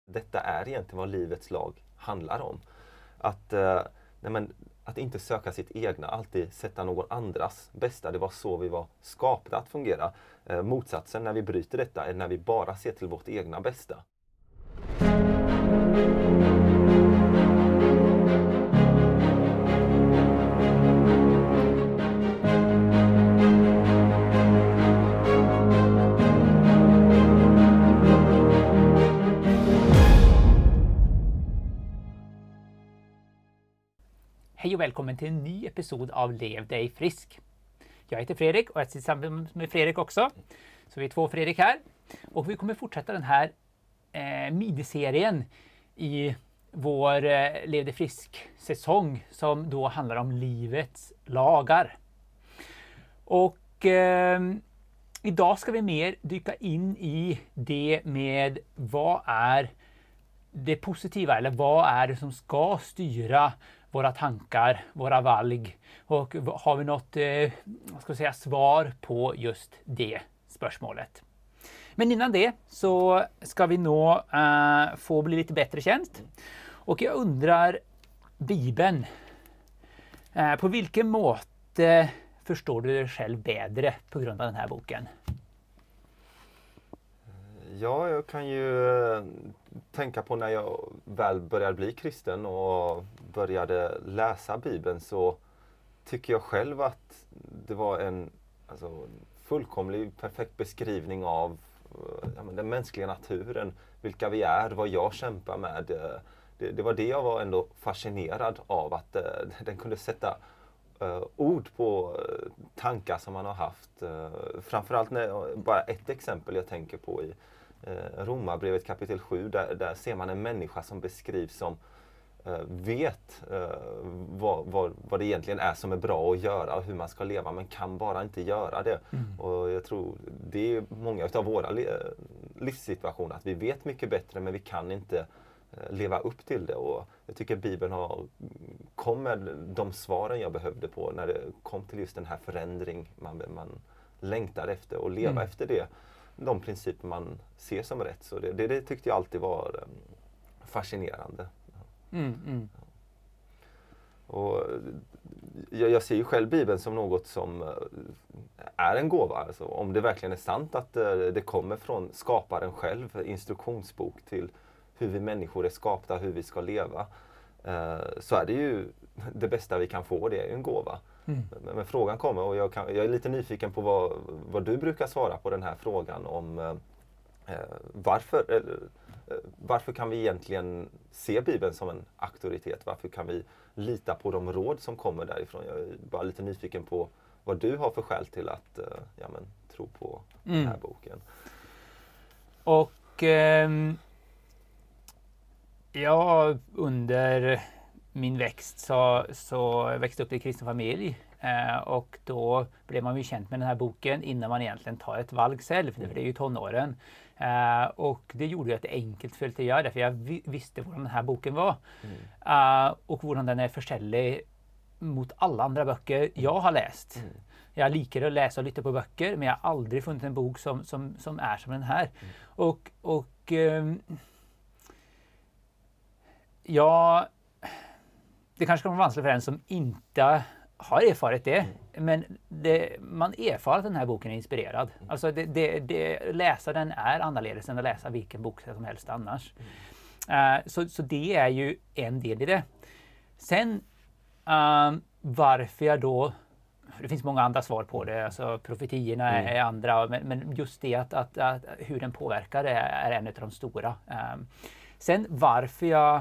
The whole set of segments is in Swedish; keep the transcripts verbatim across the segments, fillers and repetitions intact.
Detta är egentligen vad livets lag handlar om. Att, eh, nej men, att inte söka sitt egna, alltid sätta någon andras bästa. Det var så vi var skapta att fungera. Eh, motsatsen när vi bryter detta är när vi bara ser till vårt egna bästa. Hej och välkommen till en ny episod av Lev dig frisk. Jag heter Fredrik och jag sitter tillsammans med Fredrik också. Så vi är två Fredrik här. Och vi kommer fortsätta den här eh, miniserien i vår eh, Lev dig frisk-säsong som då handlar om livets lagar. Och eh, idag ska vi mer dyka in i det med vad är det positiva, eller vad är det som ska styra våra tankar, våra valg, och har vi något eh, vad ska jag säga, svar på just det spörsmålet. Men innan det så ska vi nå eh, få bli lite bättre känt. Och jag undrar, Bibeln, eh, på vilken måte förstår du dig själv bättre på grund av den här boken? Ja, jag kan ju tänka på när jag väl började bli kristen och började läsa Bibeln, så tycker jag själv att det var en alltså, fullkomlig perfekt beskrivning av ja, men den mänskliga naturen, vilka vi är, vad jag kämpar med. Det, det var det jag var ändå fascinerad av, att uh, den kunde sätta uh, ord på uh, tankar som man har haft. Uh, framförallt när, bara ett exempel jag tänker på i uh, Romarbrevet kapitel sju, där, där ser man en människa som beskrivs som uh, vet uh, vad, vad, vad det egentligen är som är bra att göra och hur man ska leva, men kan bara inte göra det. Mm. Och jag tror det är många av våra livssituationer, att vi vet mycket bättre men vi kan inte leva upp till det, och jag tycker Bibeln har kom med de svaren jag behövde på när det kom till just den här förändring man, man längtar efter, och leva mm. efter det, de principer man ser som rätt. Så det, det, det tyckte jag alltid var fascinerande. Mm, mm. Och jag, jag ser ju själv Bibeln som något som är en gåva. Alltså, om det verkligen är sant att det kommer från skaparen själv, instruktionsbok till hur vi människor är skapta, hur vi ska leva, eh, så är det ju det bästa vi kan få, det är ju en gåva. Mm. Men, men frågan kommer, och jag, kan, jag är lite nyfiken på vad, vad du brukar svara på den här frågan om eh, varför, eller, eh, varför kan vi egentligen se Bibeln som en auktoritet? Varför kan vi lita på de råd som kommer därifrån? Jag är bara lite nyfiken på vad du har för skäl till att eh, ja, men, tro på mm. den här boken. Och ehm... Ja, under min växt så, så växte upp i en kristen familj, eh, och då blev man ju känd med den här boken innan man egentligen tar ett valg själv, för det är ju tonåren. Eh, och det gjorde ju att det är enkelt för att göra det, för jag vi, visste vad den här boken var. Mm. Eh, och hur den är förställig mot alla andra böcker jag har läst. Mm. Jag liker att läsa och lyssna på böcker, men jag har aldrig funnit en bok som, som, som är som den här. Mm. Och... och eh, Ja, det kanske kan vara vanskligt för en som inte har erfarit det. Mm. Men det, man erfar att den här boken är inspirerad. Mm. Alltså det, det, det, läsa den är annorlunda än att läsa vilken bok som helst annars. Mm. Uh, så, så det är ju en del i det. Sen uh, varför jag då... Det finns många andra svar på det. Alltså profetierna mm. är andra. Men, men just det att, att, att hur den påverkar det är en av de stora. Uh, sen varför jag...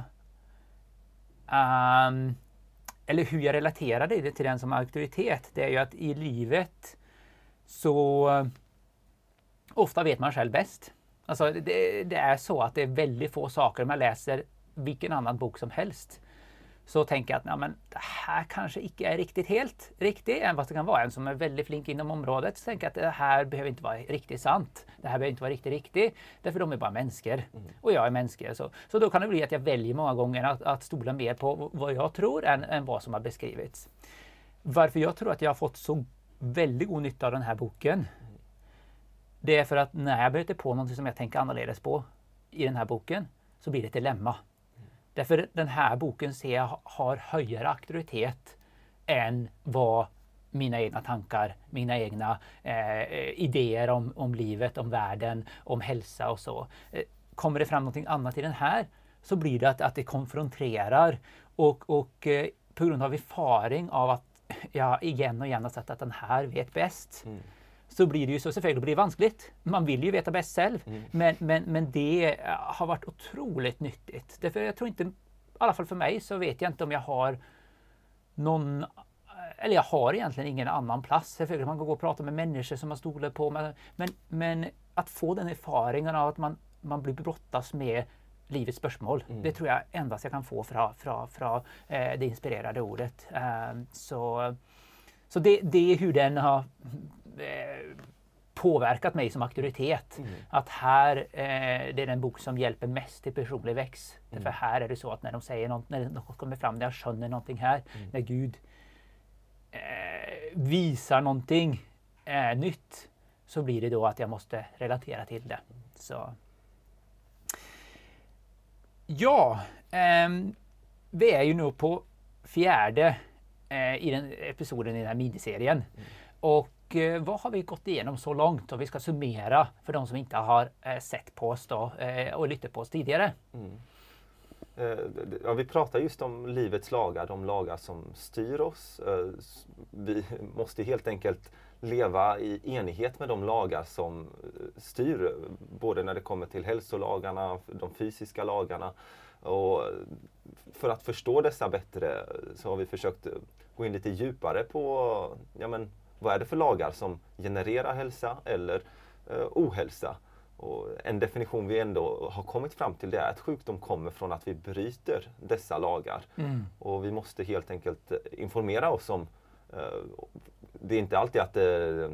Um, eller hur jag relaterar det till den som auktoritet, det är ju att i livet så uh, ofta vet man själv bäst. Alltså det, det är så att det är väldigt få saker, om jag läser vilken annan bok som helst så tänker jag att ja, men det här kanske inte är riktigt helt riktigt, än vad det kan vara. En som är väldigt flink inom området så tänker jag att det här behöver inte vara riktigt sant. Det här behöver inte vara riktigt riktigt, därför de är bara människor. Mm. Och jag är mänsklig. Så, så då kan det bli att jag väljer många gånger att, att stola mer på vad jag tror än, än vad som har beskrivits. Varför jag tror att jag har fått så väldigt god nytta av den här boken, det är för att när jag började på något som jag tänker annorledes på i den här boken, så blir det ett dilemma. Därför den här boken ser jag har högre auktoritet än vad mina egna tankar, mina egna eh, idéer om, om livet, om världen, om hälsa och så. Eh, kommer det fram någonting annat i den här så blir det att, att det konfronterar och, och eh, på grund av erfaring av att jag igen och igen har sett att den här vet bäst. Mm. Så blir det ju så selvfølgelig blir det vanskligt. Man vill ju veta bäst själv. Mm. Men, men, men det har varit otroligt nyttigt. Därför jag tror inte, i alla fall för mig, så vet jag inte om jag har någon, eller jag har egentligen ingen annan plats. Selvfølgelig man kan gå och prata med människor som man stolar på. Men, men att få den erfaringen av att man, man blir brottas med livets spørsmål. Mm. Det tror jag endast jag kan få från, från, från eh, det inspirerade ordet. Eh, så så det, det är hur den har eh, påverkat mig som auktoritet. Mm. Att här, eh, det är den bok som hjälper mest till personlig växt. Mm. För här är det så att när de säger något, när något kommer fram, när jag skönner någonting här, mm. när Gud eh, visar någonting eh, nytt, så blir det då att jag måste relatera till det. Så ja, eh, vi är ju nu på fjärde eh, i den episoden i den här miniserien. Mm. Och eh, vad har vi gått igenom så långt? Och vi ska summera för de som inte har eh, sett på oss då, eh, och lyssnat på oss tidigare. Mm. Eh, ja, vi pratar just om livets lagar, de lagar som styr oss. Eh, vi måste helt enkelt leva i enighet med de lagar som styr, både när det kommer till hälsolagarna, de fysiska lagarna. Och för att förstå dessa bättre så har vi försökt gå in lite djupare på, ja men, vad är det för lagar som genererar hälsa eller eh, ohälsa. Och en definition vi ändå har kommit fram till, det är att sjukdom kommer från att vi bryter dessa lagar. Mm. Och vi måste helt enkelt informera oss om, eh, det är inte alltid att det,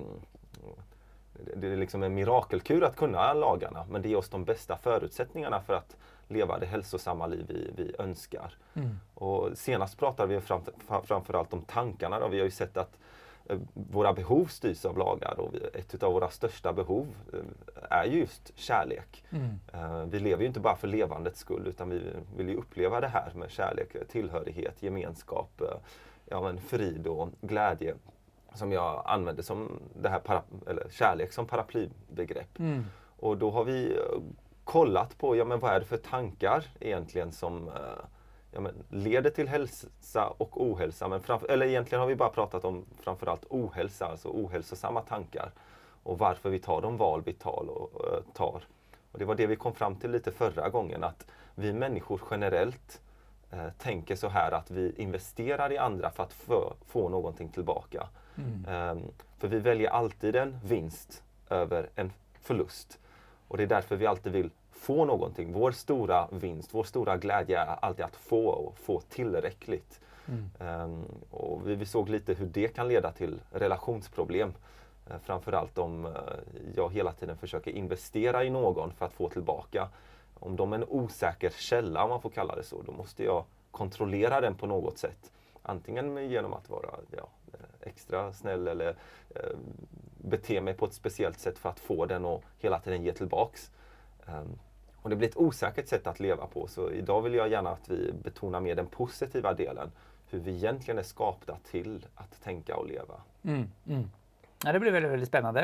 det är liksom en mirakelkur att kunna lagarna, men det ger oss de bästa förutsättningarna för att leva det hälsosamma liv vi, vi önskar. Mm. Och senast pratade vi fram, framförallt om tankarna. Då. Vi har ju sett att eh, våra behov styrs av lagar, och vi, ett av våra största behov eh, är just kärlek. Mm. Eh, vi lever ju inte bara för levandets skull, utan vi vill ju uppleva det här med kärlek, tillhörighet, gemenskap, eh, ja, men frid och glädje, som jag använder som det här para, eller kärlek som paraplybegrepp. Mm. Och då har vi kollat på, ja men vad är det för tankar egentligen som ja, men leder till hälsa och ohälsa. Men framför, eller egentligen har vi bara pratat om framförallt ohälsa, alltså ohälsosamma tankar. Och varför vi tar de val vi tar och, uh, tar. Och det var det vi kom fram till lite förra gången, att vi människor generellt uh, tänker så här att vi investerar i andra för att få, få någonting tillbaka. Mm. Um, för vi väljer alltid en vinst över en förlust. Och det är därför vi alltid vill få någonting. Vår stora vinst, vår stora glädje är alltid att få och få tillräckligt. Mm. Um, och vi, vi såg lite hur det kan leda till relationsproblem. Uh, framförallt om uh, jag hela tiden försöker investera i någon för att få tillbaka. Om de är en osäker källa, om man får kalla det så, då måste jag kontrollera den på något sätt. Antingen genom att vara ja, extra snäll eller eh, bete mig på ett speciellt sätt för att få den och hela tiden ge tillbaks. Um, och det blir ett osäkert sätt att leva på. Så idag vill jag gärna att vi betonar mer den positiva delen. Hur vi egentligen är skapta till att tänka och leva. Mm, mm. Ja, det blir väldigt, väldigt spännande.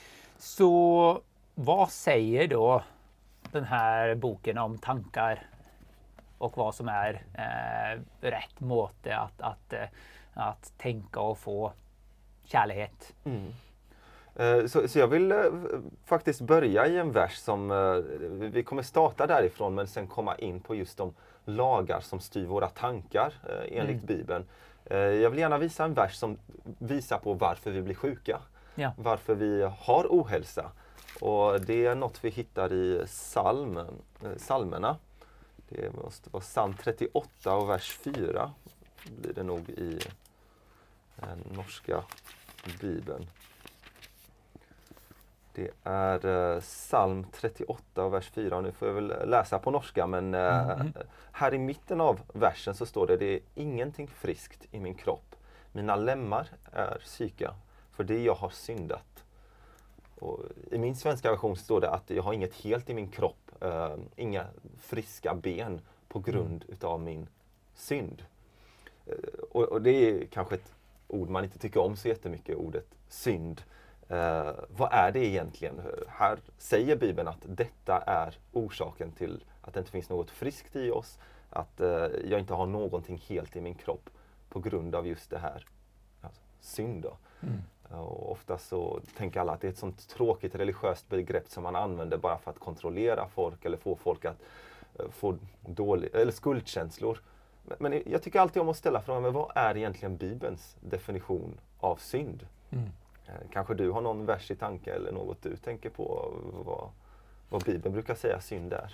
Så vad säger då den här boken om tankar och vad som är eh, rätt måte att, att, eh, att tänka och få kärlek? Mm. Eh, så, så jag vill eh, faktiskt börja i en vers som eh, vi kommer starta därifrån, men sen komma in på just de lagar som styr våra tankar eh, enligt mm. Bibeln. Eh, jag vill gärna visa en vers som visar på varför vi blir sjuka. Ja. Varför vi har ohälsa. Och det är något vi hittar i psalm, eh, psalmerna. Det måste vara psalm trettioåtta och vers fyra. Blir det nog i den norska Bibeln. Det är eh, psalm trettioåtta och vers fyra. Och nu får jag väl läsa på norska, men eh, mm. här i mitten av versen så står det: det är ingenting friskt i min kropp. Mina lemmar är syka, för det jag har syndat. Och i min svenska version står det att jag har inget helt i min kropp, Uh, inga friska ben på grund mm. utav min synd. Uh, och, och det är kanske ett ord man inte tycker om så jättemycket, ordet synd. Uh, vad är det egentligen? Här säger Bibeln att detta är orsaken till att det inte finns något friskt i oss. Att uh, jag inte har någonting helt i min kropp på grund av just det här. Alltså, synd då. Mm. Och ofta så tänker alla att det är ett sånt tråkigt religiöst begrepp som man använder bara för att kontrollera folk eller få folk att uh, få dålig, eller skuldkänslor. Men, men jag tycker alltid om att ställa frågan, men vad är egentligen Bibelns definition av synd? Mm. Uh, kanske du har någon vers i tanke eller något du tänker på vad, vad Bibeln brukar säga synd är?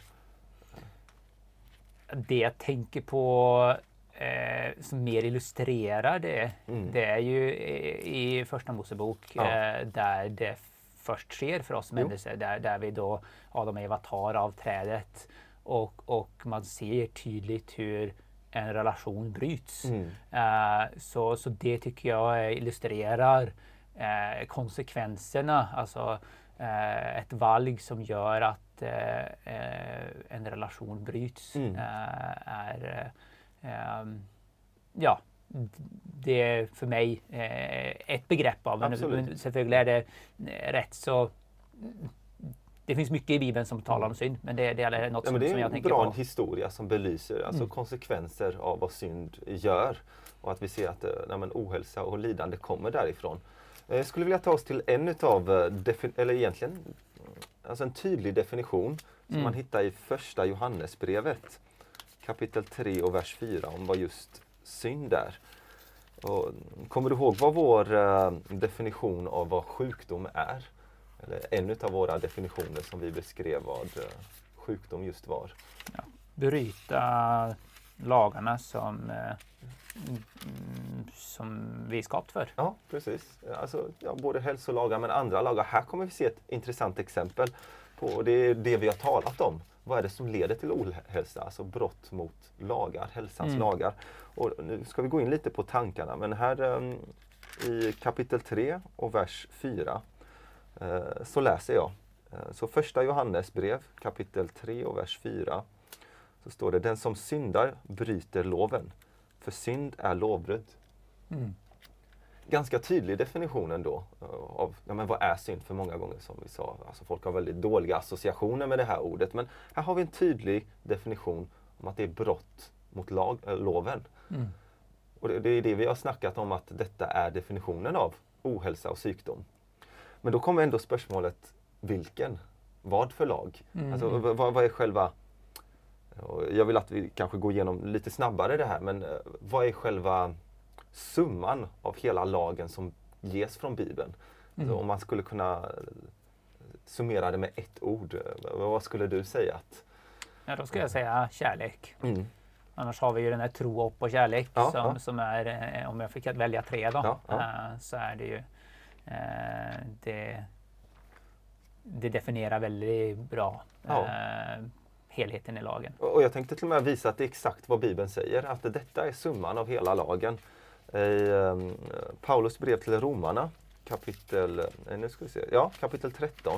Det jag tänker på Eh, som mer illustrerar det, mm. det är ju i, i första Mosebok ja. eh, där det först sker för oss människor, där, där vi då Adam och Eva tar av trädet och, och man ser tydligt hur en relation bryts. Mm. Eh, så, så det tycker jag illustrerar eh, konsekvenserna, alltså eh, ett valg som gör att eh, en relation bryts mm. eh, är Um, ja, det är för mig eh, ett begrepp av, men, men selvfølgelig är det eh, rätt så det finns mycket i Bibeln som talar om synd, men det, det är något ja, som, det är som jag tänker på. Det är på. en bra historia som belyser alltså mm. konsekvenser av vad synd gör och att vi ser att nej, men, ohälsa och lidande kommer därifrån. Jag skulle vilja ta oss till en utav, eller egentligen alltså en tydlig definition som mm. man hittar i första Johannesbrevet. Kapitel tre och vers fyra om vad just synd är. Och kommer du ihåg vad vår uh, definition av vad sjukdom är? Eller en av våra definitioner som vi beskrev vad uh, sjukdom just var. Ja, bryta lagarna som, uh, mm, som vi är skapt för. Ja, precis. Alltså, ja, både hälsolagar men andra lagar. Här kommer vi se ett intressant exempel på, och det är det vi har talat om. Vad är det som leder till ohälsa? Alltså brott mot lagar, hälsans mm. lagar. Och nu ska vi gå in lite på tankarna. Men här um, i kapitel tre och vers fyra uh, så läser jag. Uh, så första Johannesbrev, kapitel tre och vers fyra. Så står det, den som syndar bryter loven. För synd är lovbrott. Mm. Ganska tydlig definition ändå av ja, men vad är synd, för många gånger som vi sa. Alltså folk har väldigt dåliga associationer med det här ordet. Men här har vi en tydlig definition om att det är brott mot lag, äh, loven. Mm. Och det, det är det vi har snackat om, att detta är definitionen av ohälsa och sjukdom. Men då kommer ändå spörsmålet, vilken? Vad för lag? Mm. Alltså vad, vad är själva... Jag vill att vi kanske går igenom lite snabbare det här, men vad är själva summan av hela lagen som ges från Bibeln? Mm. Alltså, om man skulle kunna summera det med ett ord, vad skulle du säga? Att... Ja, då skulle jag säga kärlek. Mm. Annars har vi ju den här tro, hopp och kärlek ja, som, ja. som är, om jag fick välja tre då, ja, ja. Äh, så är det ju äh, det, det definierar väldigt bra ja. äh, helheten i lagen. Och jag tänkte till och med visa att det är exakt vad Bibeln säger, att detta är summan av hela lagen. I um, Paulus brev till Romarna, kapitel, nu ska vi se, ja, kapitel tretton.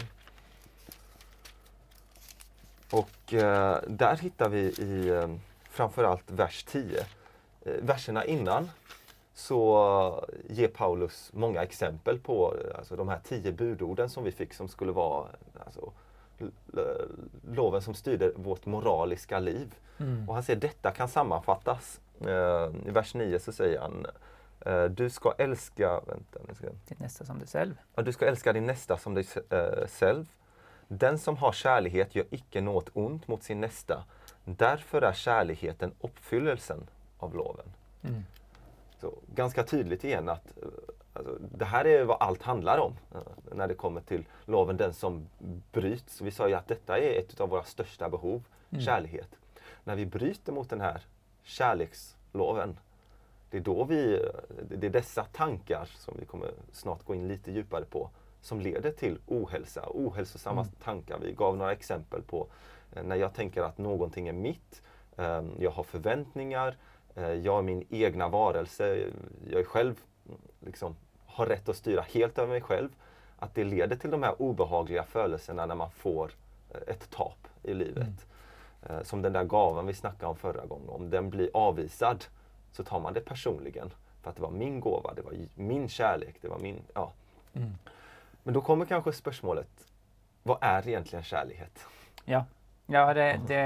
Och uh, där hittar vi i um, framförallt vers tio. Uh, verserna innan så uh, ger Paulus många exempel på uh, alltså, de här tio budorden som vi fick, som skulle vara alltså, loven som styrde vårt moraliska liv. Mm. Och han säger detta kan sammanfattas. Uh, I vers nio så säger han uh, du ska älska vänta, nu ska... din nästa som dig själv. Ja, du ska älska din nästa som dig uh, själv. Den som har kärlighet gör icke något ont mot sin nästa. Därför är kärligheten uppfyllelsen av loven. Mm. Så ganska tydligt igen att alltså, det här är vad allt handlar om uh, när det kommer till loven, den som bryts. Vi sa ju att detta är ett av våra största behov, mm. kärlighet. När vi bryter mot den här kärleksloven, det är då vi, det är dessa tankar som vi kommer snart gå in lite djupare på, som leder till ohälsa, ohälsosamma mm. tankar. Vi gav några exempel på eh, när jag tänker att någonting är mitt, eh, jag har förväntningar, eh, jag är min egna varelse, jag är själv liksom har rätt att styra helt över mig själv, att det leder till de här obehagliga födelserna när man får ett tap i livet. Mm. Som den där gavan vi snackade om förra gången. Om den blir avvisad så tar man det personligen. För att det var min gåva, det var min kärlek, det var min... Ja. Mm. Men då kommer kanske spörsmålet, vad är egentligen kärlighet? Ja, ja det, det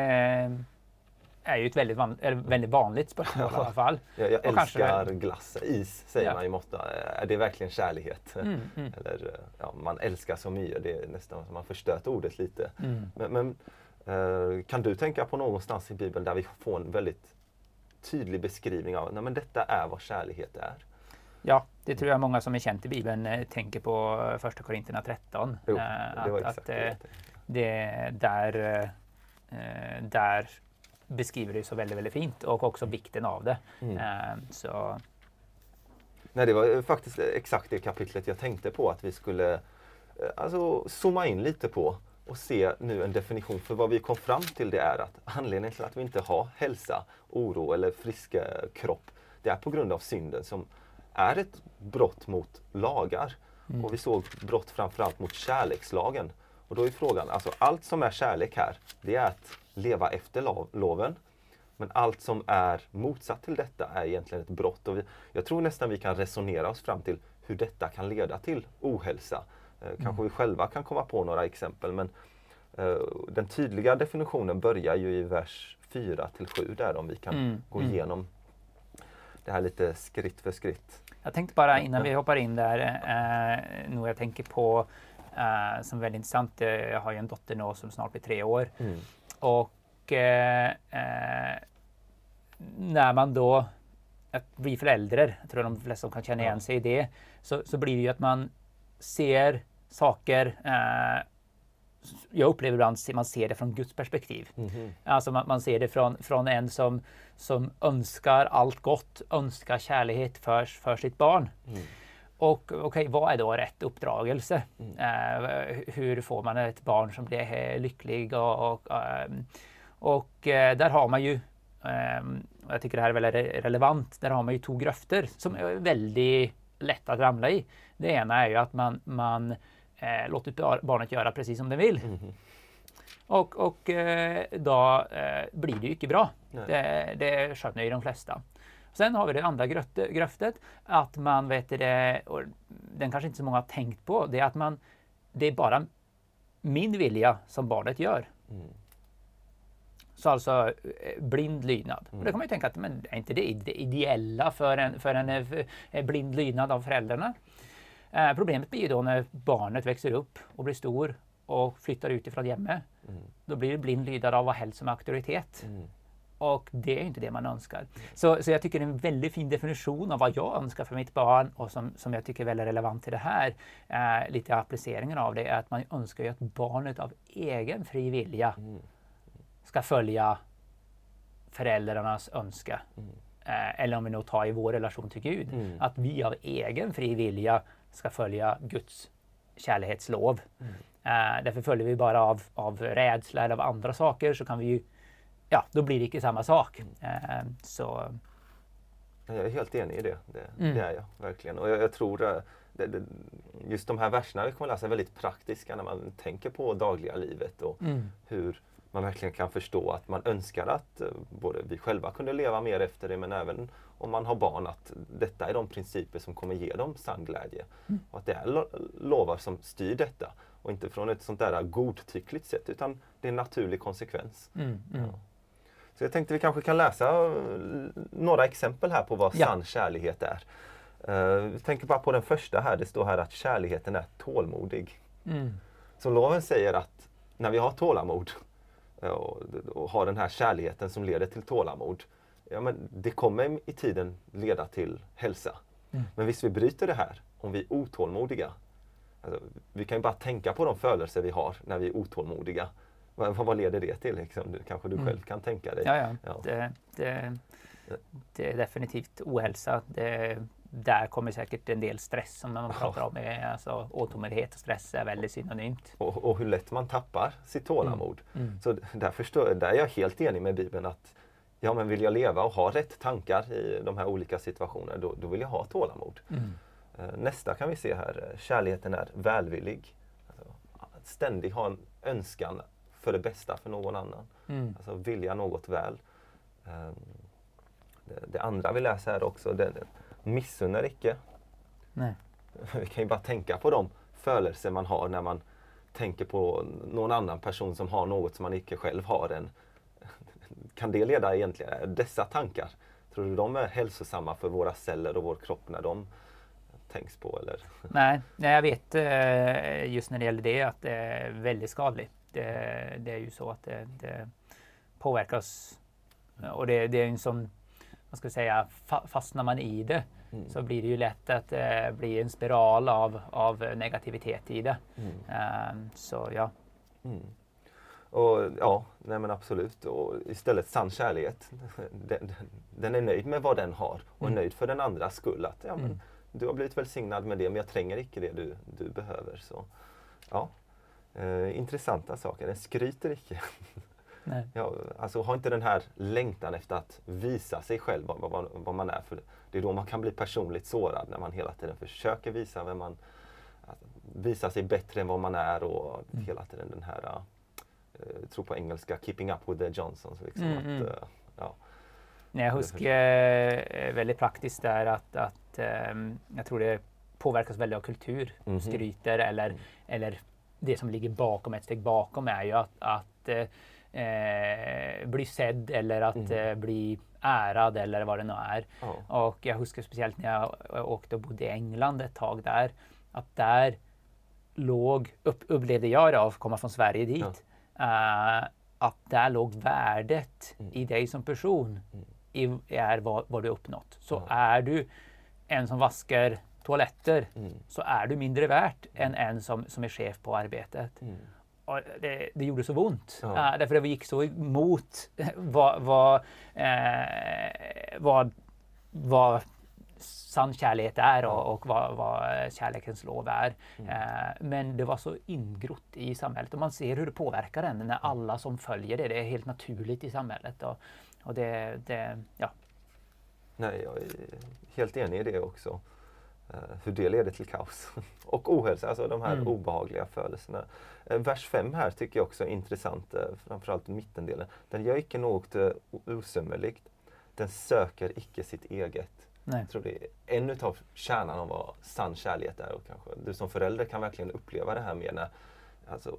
är ju ett väldigt, van, väldigt vanligt spörsmål i alla fall. Jag, jag älskar kanske... glass, is säger ja. man i måtta. Är det verkligen kärlighet? Mm, mm. Eller, ja, man älskar så mycket, det är nästan som man förstört ordet lite. Mm. Men, men eh, kan du tänka på någonstans i Bibeln där vi får en väldigt tydlig beskrivning av, nej men detta är vad kärlighet är? Ja, det tror jag många som är känt i Bibeln eh, tänker på första Korinthierna tretton. Jo, eh, det var att, exakt att, det. Eh, det där, eh, där beskriver det så väldigt, väldigt fint och också vikten av det. Mm. Eh, så... Nej, det var faktiskt exakt det kapitlet jag tänkte på att vi skulle eh, alltså, zooma in lite på och se nu en definition. För vad vi kom fram till det är att anledningen till att vi inte har hälsa, oro eller friska kropp, det är på grund av synden som är ett brott mot lagar. Mm. Och vi såg brott framförallt mot kärlekslagen. Och då är frågan, alltså allt som är kärlek här, det är att leva efter lov, loven. Men allt som är motsatt till detta är egentligen ett brott. Och vi, jag tror nästan vi kan resonera oss fram till hur detta kan leda till ohälsa. Eh, kanske mm. vi själva kan komma på några exempel, men eh, den tydliga definitionen börjar ju i vers fyra till sju där, om vi kan mm. gå igenom det här lite skritt för skritt. Jag tänkte bara innan vi hoppar in där, eh, nog jag tänker på eh, som väldigt intressant, eh, jag har ju en dotter nu som snart blir tre år. Mm. Och eh, eh, när man då blir förälder, jag tror de flesta som kan känna igen sig i det, så, så blir det ju att man ser saker, eh, jag upplever ibland att man ser det från Guds perspektiv. Mm-hmm. Alltså man, man ser det från, från en som, som önskar allt gott, önskar kärlighet för, för sitt barn. Mm. Och okej, okay, vad är då rätt uppdragelse? Mm. Eh, hur får man ett barn som blir eh, lycklig? Och, och, eh, och eh, där har man ju, eh, jag tycker det här är väldigt relevant, där har man ju två gröfter som är väldigt lätt att ramla i. Det ena är ju att man, man eh, låter barnet göra precis som det vill. Mm. Och, och eh, då eh, blir det ju inte bra. Det, det skönjer ju de flesta. Sen har vi det andra gröftet, att man vet det, och den kanske inte så många har tänkt på, det är att man, det är bara min vilja som barnet gör. Mm. Så alltså blind lydnad. Mm. Och det kan man ju tänka att, men är inte det det ideella för en, för en, en blind lydnad av föräldrarna? Eh, problemet blir ju då när barnet växer upp och blir stor och flyttar utifrån hemmet. Mm. Då blir det blind lydnad av vad helst som auktoritet. Mm. Och det är inte det man önskar. Så, så jag tycker det är en väldigt fin definition av vad jag önskar för mitt barn, och som, som jag tycker är väldigt relevant till det här, eh, lite appliceringen av det, är att man önskar ju att barnet av egen fri vilja mm. ska följa föräldrarnas önska. Mm. Eh, eller om vi nog tar i vår relation till Gud, mm. att vi av egen fri vilja ska följa Guds kärlighetslov. Mm. Eh, därför följer vi bara av, av rädsla eller av andra saker, så kan vi ju, ja, då blir det inte samma sak. Eh, så... Jag är helt enig i det. Det, mm. det är jag verkligen. Och jag, jag tror det, det, just de här verserna vi kommer läsa är väldigt praktiska när man tänker på dagliga livet och mm. hur man verkligen kan förstå att man önskar att både vi själva kunde leva mer efter det, men även om man har barn, att detta är de principer som kommer ge dem sann glädje. Mm. Och att det är lo- lovar som styr detta. Och inte från ett sånt där godtyckligt sätt, utan det är en naturlig konsekvens. Mm, mm. Ja. Så jag tänkte vi kanske kan läsa några exempel här på vad ja. sann kärlighet är. Uh, vi tänker bara på den första här. Det står här att kärligheten är tålmodig. Mm. Så loven säger att när vi har tålamod och, och har den här kärligheten som leder till tålamod, ja, men det kommer i tiden leda till hälsa. Mm. Men visst vi bryter det här om vi är otålmodiga. Alltså, vi kan ju bara tänka på de födelser vi har när vi är otålmodiga. Vad, vad leder det till? Liksom? Du, kanske du mm. själv kan tänka dig. Ja, ja. ja. Det, det, det är definitivt ohälsa. Det, där kommer säkert en del stress som man pratar om. Alltså, otålighet och stress är väldigt synonymt. Och, och hur lätt man tappar sitt tålamod. Mm. Mm. Så därför stå, där är jag helt enig med Bibeln att ja, men vill jag leva och ha rätt tankar i de här olika situationerna, då, då vill jag ha tålamod. Mm. Nästa kan vi se här. Kärligheten är välvillig. Alltså, ständigt ha en önskan för det bästa för någon annan. Mm. Alltså vilja något väl. Um, det, det andra vi läser här också, det, det missunnar icke. Nej. Vi kan ju bara tänka på de födelser man har när man tänker på någon annan person som har något som man icke själv har. En, kan det leda egentligen dessa tankar? Tror du de är hälsosamma för våra celler och vår kropp när de tänks på? Eller? Nej, nej, jag vet eh, just när det gäller det att det är väldigt skadligt. Det, det är ju så att det, det påverkar oss. Och det, det är en sån, vad ska jag säga, fa, fastnar man i det mm. så blir det ju lätt att det eh, blir en spiral av, av negativitet i det. Mm. Um, så ja. Mm. Och ja, nej men absolut. Och istället sann kärlek, den, den är nöjd med vad den har och mm. är nöjd för den andras skull. Att, ja, men, mm. du har blivit välsignad med det, men jag tränger icke det du, du behöver. Så, ja. eh, intressanta saker. Den skryter icke. Nej. Ja, alltså har inte den här längtan efter att visa sig själv vad, vad, vad man är. För det är då man kan bli personligt sårad, när man hela tiden försöker visa vem man, alltså, visa sig bättre än vad man är och mm. hela tiden den här, jag tror på engelska, keeping up with the Johnsons. Liksom, mm, att, uh, ja. Nej, jag huskar eh, väldigt praktiskt där att, att eh, jag tror det påverkas väldigt av kultur. Mm-hmm. Skryter eller, mm. eller det som ligger bakom, ett steg bakom är ju att, att eh, bli sedd eller att mm. eh, bli ärad eller vad det nu är. Oh. Och jag huskar speciellt när jag åkte och bodde i England ett tag där, att där låg, upp, upplevde jag det av att komma från Sverige dit. Ja. Uh, att där låg värdet mm. i dig som person mm. i, är vad, vad du uppnått. Så ja. Är du en som vaskar toaletter mm. så är du mindre värt mm. än en som, som är chef på arbetet. Mm. Och det, det gjorde så ont. Ja. Uh, därför det gick så emot vad, vad, eh, vad, vad sann kärlek är och, ja. och vad, vad kärlekens lov är. Mm. Eh, men det var så ingrott i samhället och man ser hur det påverkar en när alla som följer det, det är helt naturligt i samhället. Och, och det, det, ja. Nej, jag är helt enig i det också. Uh, hur det leder till kaos och ohälsa, alltså de här mm. obehagliga födelserna. Uh, vers fem här tycker jag också är intressant, uh, framförallt mittendelen. Den gör icke något uh, osummerligt. Den söker icke sitt eget. Nej. Jag tror det är en utav kärnan av vad sann kärlek är, och kanske du som förälder kan verkligen uppleva det här med när alltså,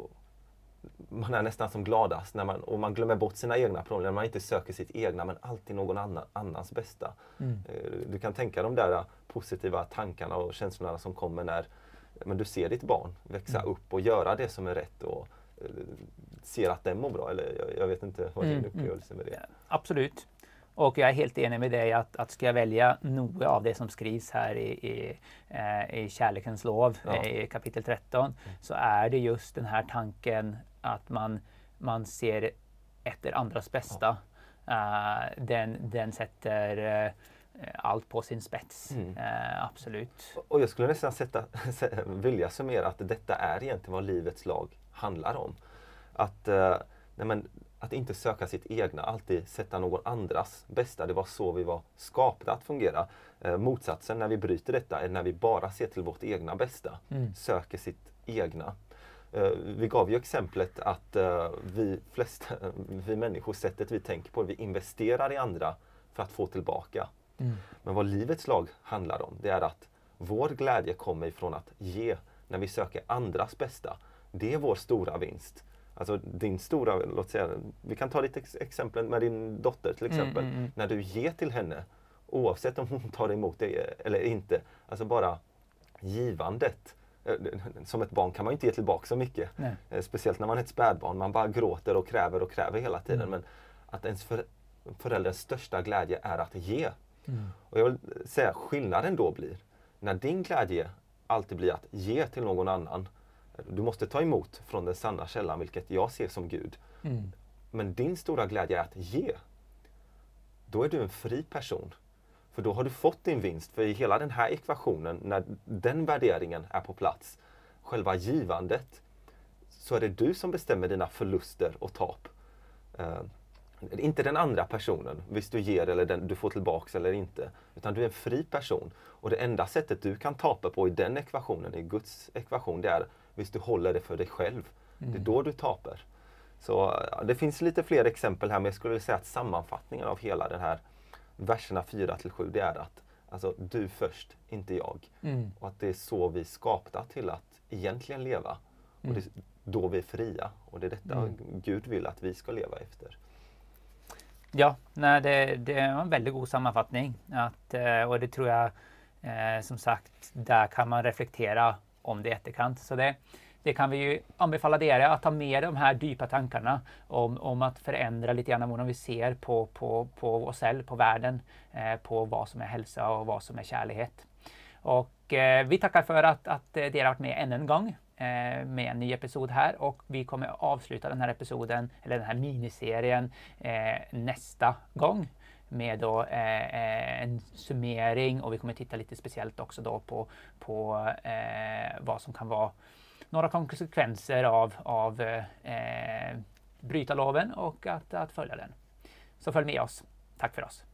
man är nästan som gladast när man, och man glömmer bort sina egna problem, när man inte söker sitt egna men alltid någon annan, annans bästa. Mm. Du kan tänka de där positiva tankarna och känslorna som kommer när men du ser ditt barn växa mm. upp och göra det som är rätt och uh, ser att den mår bra, eller jag, jag vet inte vad din mm. upplevelse med det. Ja, absolut. Och jag är helt enig med dig att, att ska jag välja något av det som skrivs här i, i, eh, i Kärlekens lov, ja. i kapitel tretton, mm. så är det just den här tanken att man, man ser efter andras bästa. Ja. Uh, den, den sätter uh, allt på sin spets. Mm. Uh, absolut. Och jag skulle nästan sätta, vilja summera att detta är egentligen vad livets lag handlar om. Att uh, nej men, att inte söka sitt egna, alltid sätta någon andras bästa. Det var så vi var skapta att fungera. Eh, motsatsen när vi bryter detta är när vi bara ser till vårt egna bästa. Mm. Söker sitt egna. Eh, vi gav ju exemplet att eh, vi flesta, vi människor, sättet vi tänker på, vi investerar i andra för att få tillbaka. Mm. Men vad livets lag handlar om, det är att vår glädje kommer ifrån att ge när vi söker andras bästa. Det är vår stora vinst. Alltså din stora, låt säga, vi kan ta lite ex- exempel med din dotter till exempel. Mm, mm, mm. När du ger till henne, oavsett om hon tar emot det eller inte, alltså bara givandet. Som ett barn kan man inte ge tillbaka så mycket. Nej. Speciellt när man är ett spädbarn, man bara gråter och kräver och kräver hela tiden. Mm. Men att ens för, föräldrars största glädje är att ge. Mm. Och jag vill säga skillnaden då blir, när din glädje alltid blir att ge till någon annan. Du måste ta emot från den sanna källan, vilket jag ser som Gud. Mm. Men din stora glädje är att ge. Då är du en fri person. För då har du fått din vinst. För i hela den här ekvationen, när den värderingen är på plats, själva givandet, så är det du som bestämmer dina förluster och tap. Uh, inte den andra personen, visst du ger eller den, du får tillbaks eller inte. Utan du är en fri person. Och det enda sättet du kan tapa på i den ekvationen, i Guds ekvation, det är visst du håller det för dig själv. Mm. Det är då du tapar. Så ja, det finns lite fler exempel här, men jag skulle säga att sammanfattningen av hela den här verserna fyra till sju, det är att alltså, du först, inte jag. Mm. Och att det är så vi skapta till att egentligen leva. Mm. Och det är då vi är fria. Och det är detta Mm. Gud vill att vi ska leva efter. Ja, nej, det, det är en väldigt god sammanfattning. Att, eh, och det tror jag, eh, som sagt, där kan man reflektera om det i efterkant. Så det, det kan vi ju anbefalla er att ta med de här djupa tankarna om, om att förändra lite grann vad vi ser på, på, på oss själva, på världen, eh, på vad som är hälsa och vad som är kärlek. Och eh, vi tackar för att, att eh, ni har varit med ännu en gång eh, med en ny episod här, och vi kommer avsluta den här episoden, eller den här miniserien, eh, nästa gång med då eh, en summering, och vi kommer titta lite speciellt också då på, på eh, vad som kan vara några konsekvenser av, av eh, bryta loven och att, att följa den. Så följ med oss. Tack för oss.